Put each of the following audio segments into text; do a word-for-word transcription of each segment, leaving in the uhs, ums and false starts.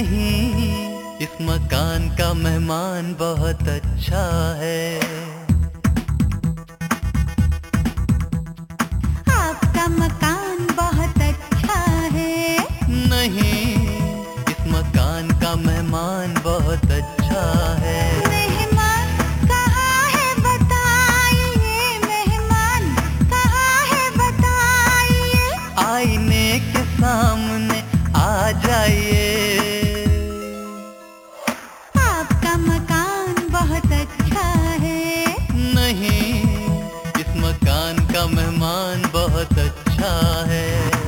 नहीं, इस मकान का मेहमान बहुत अच्छा है। आपका मकान बहुत अच्छा है। नहीं, इस मकान का मेहमान बहुत अच्छा है। मेहमान कहाँ है बताइए, मेहमान कहाँ है बताइए। आईने के सामने आ जाइए। आपका मकान बहुत अच्छा है। नहीं, इस मकान का मेहमान बहुत अच्छा है।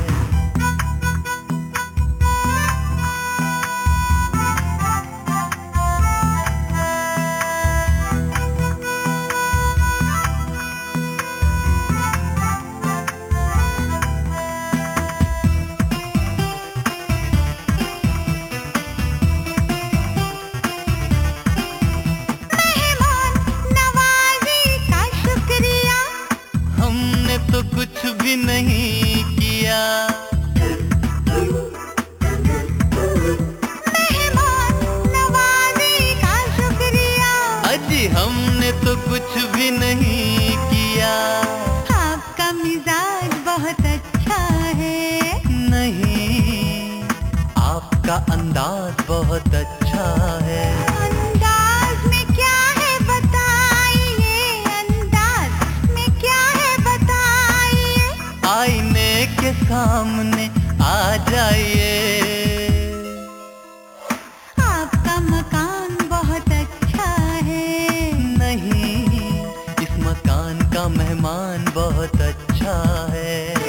मेहमान नवाजी का शुक्रिया, हमने तो कुछ भी नहीं किया। मेहमान नवाजी का शुक्रिया। अजी हमने तो कुछ भी नहीं किया। आपका मिजाज बहुत अच्छा है। नहीं, आपका अंदाज बहुत अच्छा है। अंदाज में क्या है बताइए, अंदाज में क्या है बताइए। आईने के सामने आ जाइए। आपका मकान बहुत अच्छा है। नहीं, इस मकान का मेहमान बहुत अच्छा है।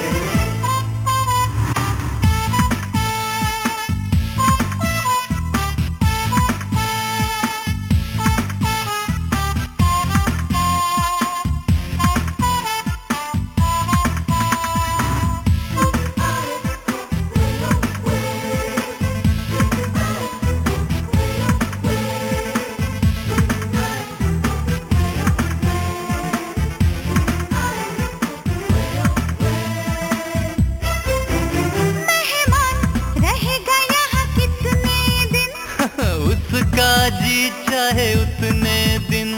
मेहमान रहेगा यहाँ कितने दिन। उसका जी चाहे उतने दिन।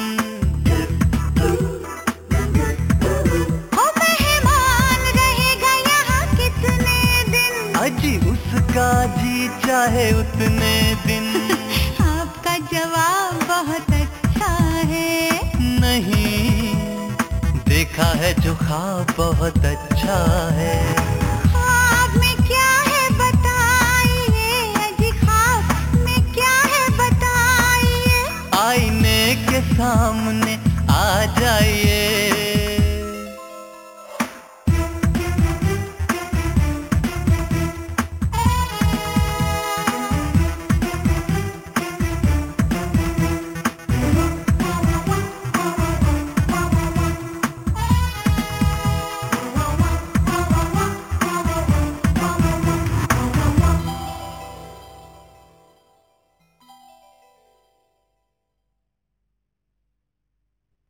हो मेहमान रहेगा यहाँ कितने दिन। अजी उसका जी चाहे उतने दिन। आपका जवाब बहुत अच्छा है। नहीं, देखा है जो ख्वाब बहुत अच्छा है। ख्वाब में क्या है बताइए, अजी ख्वाब में क्या है बताइए। आईने के सामने आ जाइए।